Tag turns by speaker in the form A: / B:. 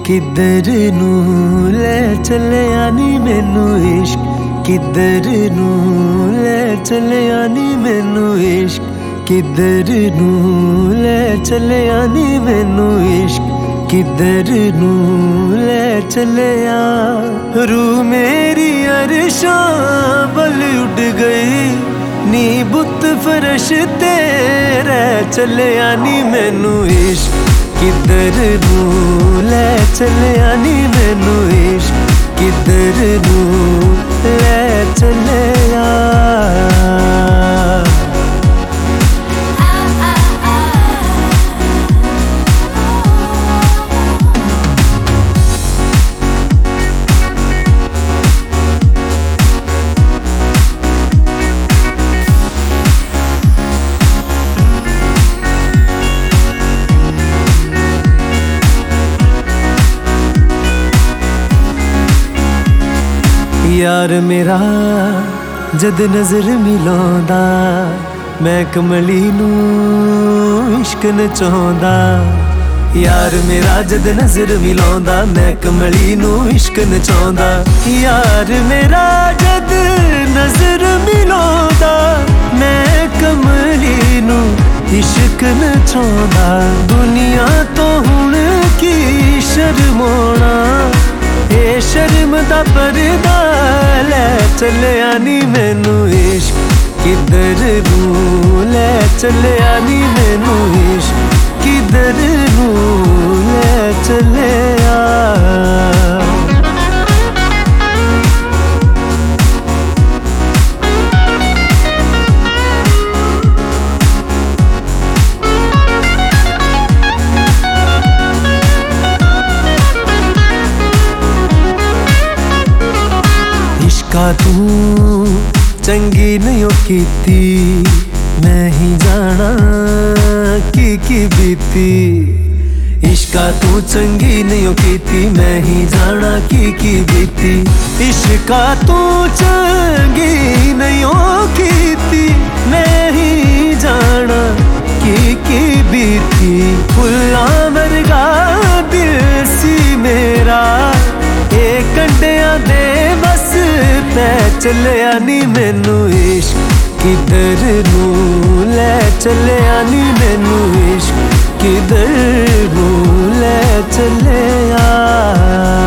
A: किधर नू ले चलिया नी मैनू इश्क, किधर नू ले चलिया नी मैनू इश्क, किधर नू ले चलिया नी मैनू इश्क, किधर नू ले चलिया। रूह मेरी अरशां बल उड़ गई नी बुत फरश तेरे चलिया नी मैनू इश्क, किधर नू ले चलिया नी मैनू इश्क, किधर नू ले चलिया। यार मेरा जद नजर मिलांदा मैं कमली नू इश्क नचांदा। यार मेरा जद नजर मिलांदा मैं कमली नू इश्क नचांदा। यार मेरा जद नजर मिलांदा मैं कमली नू इश्क नचांदा। दुनिया तो हुण की शर्माना ए शर्म दा पर्दा ले चलिया नी मैनू इश्क, किधर नू ले चलिया नी मैनू इश्क, किधर नू ले चलिया। इश्का तू चंगी नहीं कीती मैं ही जाना की बीती। इश्का तू चंगी नहीं कीती मैं ही जाना की बीती। इश्का तू चंगी नहीं कीती मैं ही जाना की बीती। फुल्ला वर्गा दिल सी मेरा ए कंडिया दे बस तै चलिया नी मैनू इश्क, किधर नू ले चलिया नी मैनू इश्क, किधर नू ले चलिया।